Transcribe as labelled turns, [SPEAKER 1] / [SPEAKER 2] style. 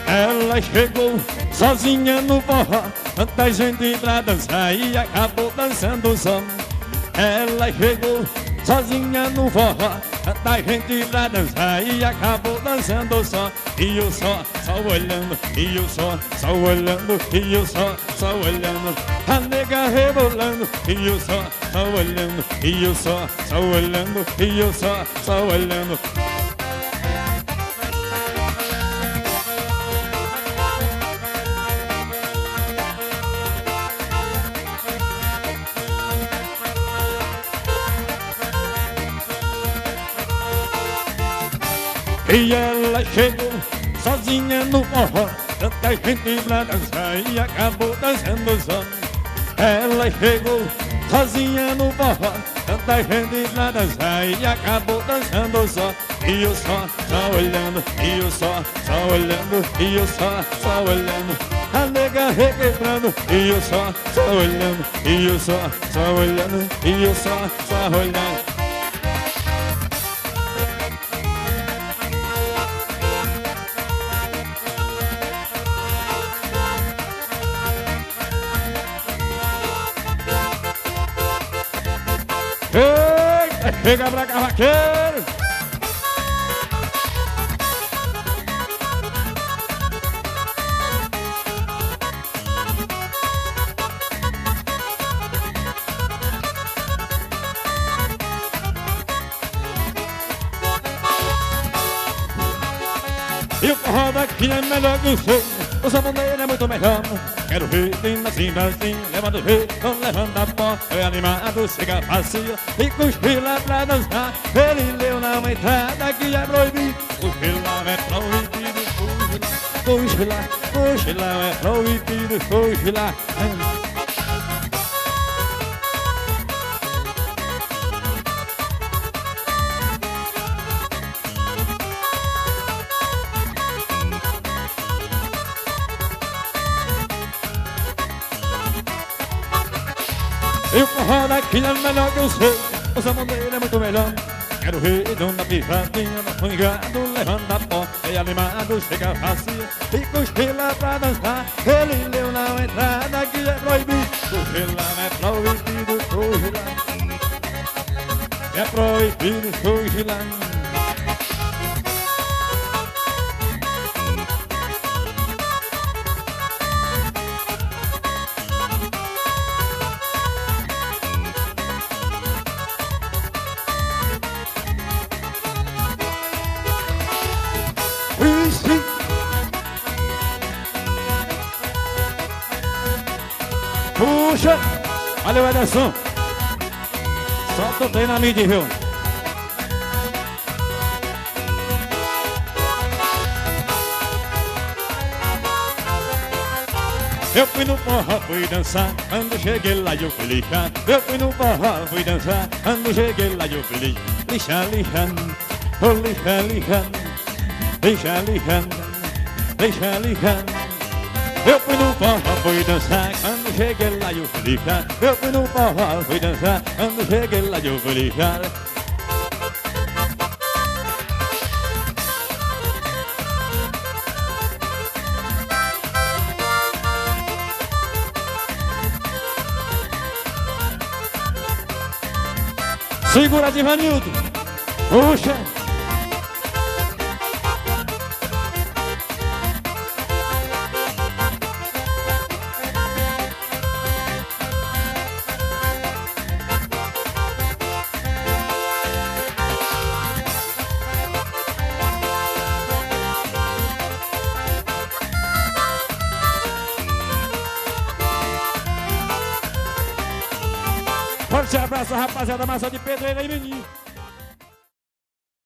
[SPEAKER 1] Ela chegou sozinha no forró, tanta gente pra dançar e acabou dançando só. Ela chegou sozinha no forró, tanta gente pra dançar e acabou dançando só. E eu só olhando, e eu só olhando, e eu só olhando. A nega rebolando, e eu só olhando, e eu só olhando, e eu só olhando. E ela chegou sozinha no forró, tanta gente pra dançar e acabou dançando só. Ela chegou sozinha no forró, tanta gente pra dançar e acabou dançando só. E eu só olhando, e eu só olhando, e eu só olhando. A nega requebrando, e eu só olhando, e eu só olhando, e eu só olhando. Eita, chega pra cá, vaqueiro! E o forró daqui é melhor que o seu, o samba dele é muito melhor. Quero ver bem assim, assim, levando o rei, levando a pó. É animado, chega fácil e cochila pra dançar. Ele leu na entrada que é proibido, cochilar é proibido, cochilar é proibido, cochilar. E o forró daqui é melhor que o seu, o samba dele é muito melhor. Quero ver dona picadinha no fungado, levando a pó. É animado, chega fácil e cochila pra dançar. Ele leu na entrada que é proibido, cochilar é proibido, cochilar. É proibido, cochilar. Puxa! Valeu, Ederson! Solta o treinamento, viu? Eu fui no forró, fui dançar, quando cheguei lá eu fui lixar. Eu fui no forró, fui dançar, quando cheguei lá eu fui lixar, oh lixar, lixar. Eu fui no forró, fui dançar, quando cheguei lá eu fui lixar. Eu fui no forró, fui dançar, quando cheguei lá eu fui lixar. Segura de Vanildo. Puxa. Forte abraço, rapaziada, massa de pedreira aí, menino.